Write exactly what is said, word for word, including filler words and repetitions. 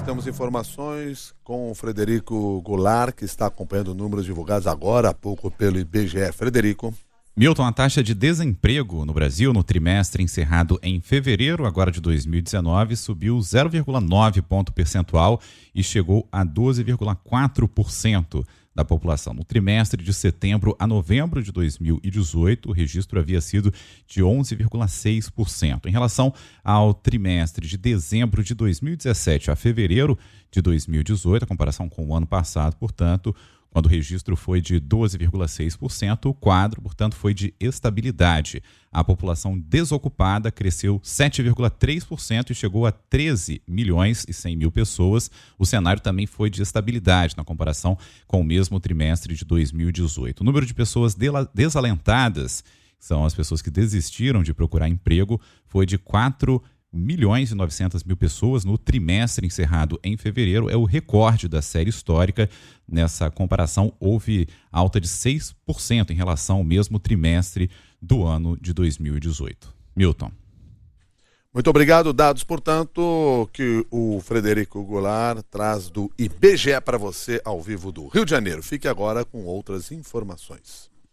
temos informações com o Frederico Goulart, que está acompanhando números divulgados agora há pouco pelo I B G E. Frederico. Milton, a taxa de desemprego no Brasil no trimestre encerrado em fevereiro agora de dois mil e dezenove subiu zero vírgula nove ponto percentual e chegou a doze vírgula quatro por cento da população. No trimestre de setembro a novembro de dois mil e dezoito, o registro havia sido de onze vírgula seis por cento. Em relação ao trimestre de dezembro de dois mil e dezessete a fevereiro de dois mil e dezoito, a comparação com o ano passado, portanto, quando o registro foi de doze vírgula seis por cento, o quadro, portanto, foi de estabilidade. A população desocupada cresceu sete vírgula três por cento e chegou a treze milhões e cem mil pessoas. O cenário também foi de estabilidade na comparação com o mesmo trimestre de dois mil e dezoito. O número de pessoas desalentadas, que são as pessoas que desistiram de procurar emprego, foi de quatro milhões e novecentas mil pessoas no trimestre encerrado em fevereiro. É o recorde da série histórica. Nessa comparação, houve alta de seis por cento em relação ao mesmo trimestre do ano de dois mil e dezoito. Milton. Muito obrigado. Dados, portanto, que o Frederico Goulart traz do I B G E para você ao vivo do Rio de Janeiro. Fique agora com outras informações.